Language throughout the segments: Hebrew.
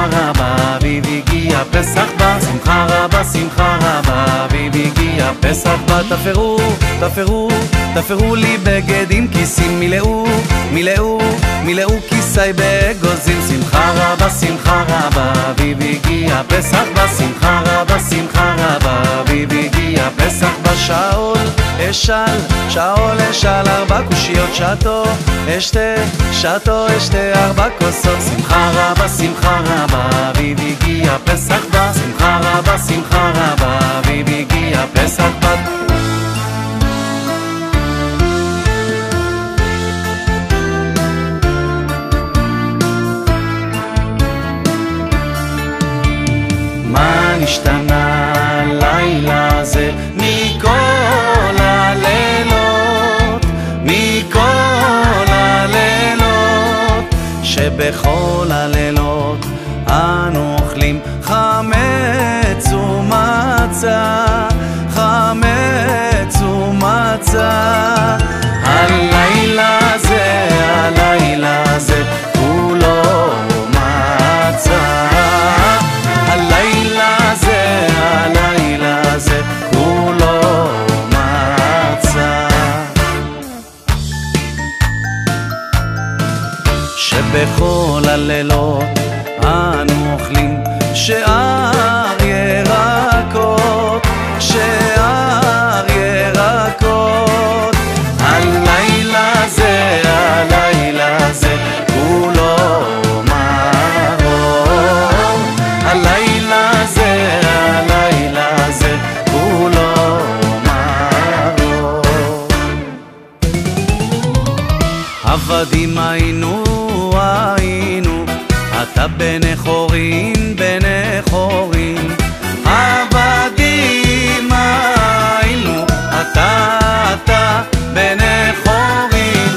שמחה רבה, אביב הגיע, פסח בא, שמחה רבה, שמחה רבה, אביב הגיע, פסח בא. תפרו, תפרו, תפרו לי בגד עם כיסים, מילאו, מילאו, מילאו כיסי באגוזים. שמחה רבה, שמחה רבה, אביב הגיע, פסח בא, שמחה רבה, שמחה רבה, אביב הגיע, פסח בא. שאול אשאל, שאול אשאל, 4 קושיות שתו, שתו, אשתה 4 כוסות. שמחה רבה, שמחה רבה, אביב הגיע, פסח בא, שמחה רבה, שמחה רבה, אביב הגיע, פסח בא. מה נשתנה לילה זה מכל הלילות, מכל הלילות, שבכל הלילות אנו אוכלים חמץ ומצה, חמץ ומצה. הלילה זה, הלילה זה כולו מצה, הלילה זה, הלילה זה כולו מצה. שבכל הלילות אנו אוכלים שאר ירקות, שאר ירקות. הלילה זה, הלילה זה כולו מרור, הלילה זה, הלילה זה כולו מרור. עבדים היינו, היינו, אתה בני חורין, בני חורין. עבדים היינו, אתה בני חורין.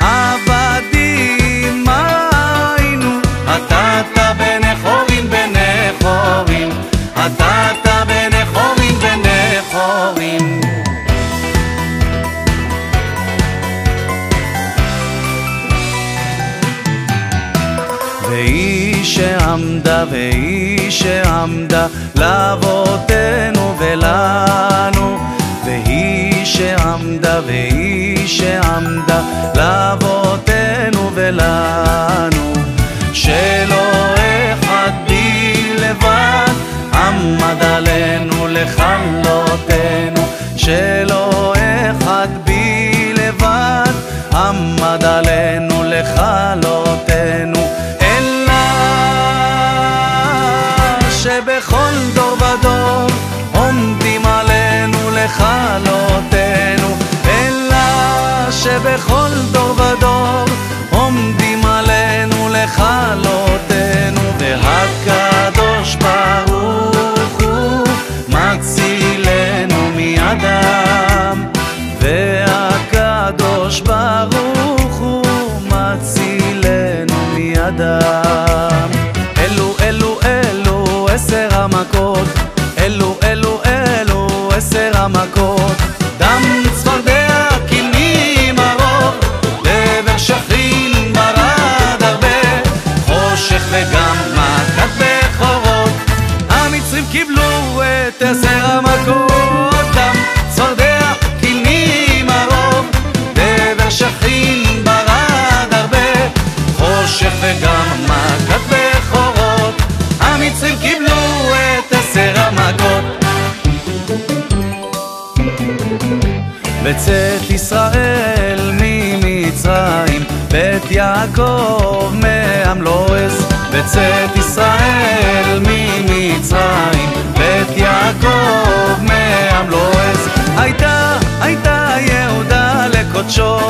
עבדים היינו, אתה בני חורין, בני חורין. אתה בני חורין, בני חורין. והיא שעמדה, והיא שעמדה לאבותינו ולנו, והיא שעמדה, והיא שעמדה לאבותינו ולנו, שלא אחד בלבד עמד עלינו לכלותנו, שלא אחד בלבד עמד עלינו לכלותנו. שבכל דור ודור עומדים עלינו לכלותנו, אלא שבכל דור ודור עומדים עלינו לכלותנו. והקדוש ברוך הוא מצילנו מידם, והקדוש ברוך הוא מצילנו מידם. אלו אלו אלו 10 המכות, אלו אלו אלו 10 המכות. דם צפרדע קינים הרוב, דבר שכין ברד הרבה, חושך וגם מכת בכורות. המצרים קיבלו את 10 המכות, דם צפרדע קינים הרוב, דבר שכין ברד הרבה, חושך וגם מכת בכורות. המצרים קיבלו את 10 המכות. בצאת ישראל ממצרים, בית יעקב מעם לועז. בצאת ישראל ממצרים, בית יעקב מעם לועז. הייתה יהודה לקודשו,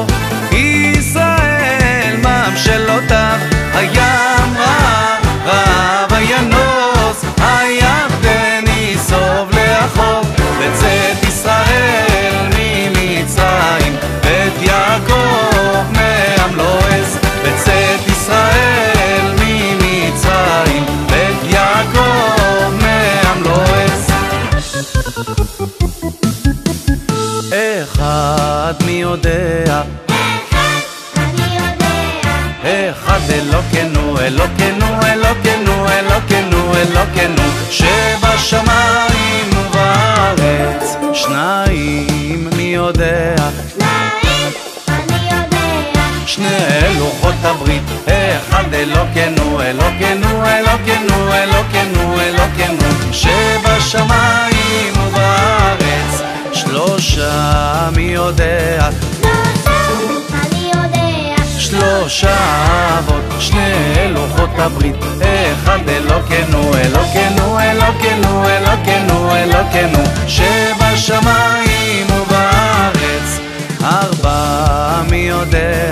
ישראל ממשלותיו. הים רב הינוס, הירדן יסוב לאחור. בצאת ישראל ממצרים, בית יעקב מעם לועז. בצאת ישראל ממצרים, בית יעקב מעם לועז. אחד מי יודע הברית. אחד אלוקינו, אלוקינו, אלוקינו, אלוקינו, אלוקינו, שבשמיים ובארץ, שלושה מי יודע, שלושה אבות, שני לוחות הברית. אחד אלוקינו, אלוקינו, אלוקינו, אלוקינו, אלוקינו, שבשמיים ובארץ, ארבע מי יודע,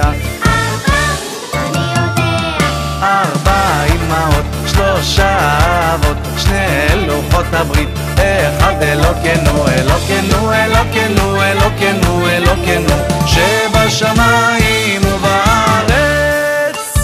ארבע אמהות, שלושה אבות, שני לוחות הברית. אחד אלוקינו, אלוקינו, אלוקינו, אלוקינו, אלוקינו, שבשמיים ובארץ.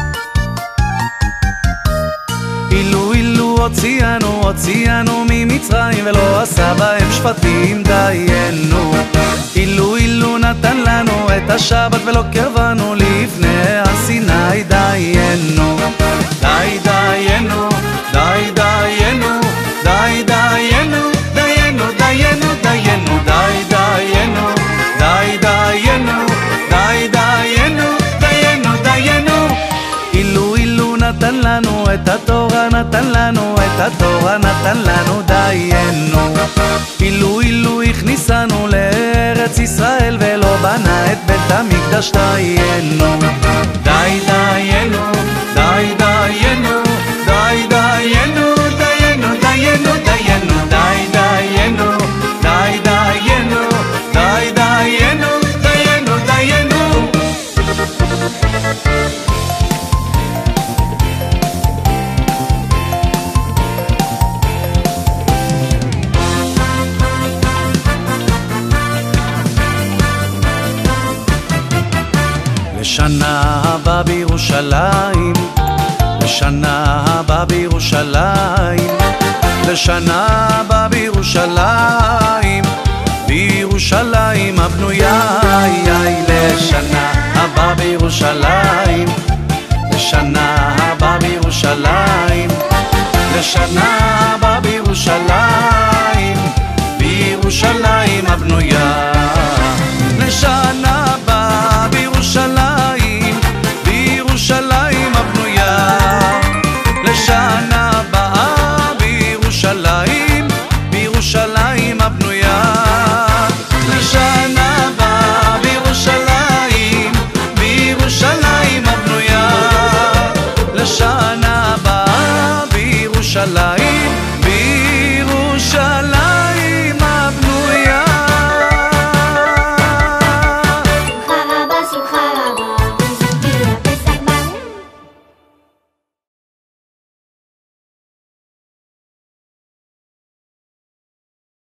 אילו הוציאנו, הוציאנו ממצרים, ולא עשה בהם שפטים דיינו. אילו נתן לנו את השבת, ולא קרבנו לפני הסיני דיינו. די דיינו, די דיינו, די דיינו, דיינו, דיינו, דיינו, די דיינו, די דיינו, די דיינו, דיינו, דיינו. אילו נתן לנו את התורה, נתן לנו את התורה, נתן לנו דיינו. אילו הכניסנו לארץ ישראל, ולא בנה את בית המקדש דיינו. די דיינו, די דיינו, די דיינו, דיינו, דיינו, דיינו, די דיינו, די דיינו, די דיינו, דיינו, דיינו. לשנה הבאה בירושלים, לשנה הבאה בירושלים, לשנה הבאה בירושלים, בירושלים הבנויה. לשנה הבאה בירושלים, לשנה הבאה בירושלים, לשנה